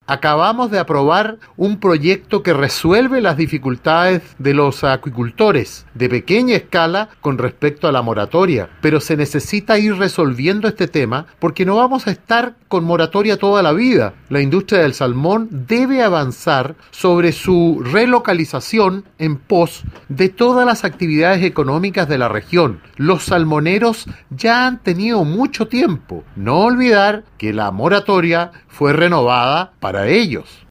Acabamos de aprobar un proyecto que resuelve las dificultades de los acuicultores de pequeña escala con respecto a la moratoria, pero se necesita ir resolviendo este tema porque no vamos a estar con moratoria toda la vida. La industria del salmón debe avanzar sobre su relocalización en pos de todas las actividades económicas de la región. Los salmoneros ya han tenido mucho tiempo. No olvidar que la moratoria fue renovada para ellos.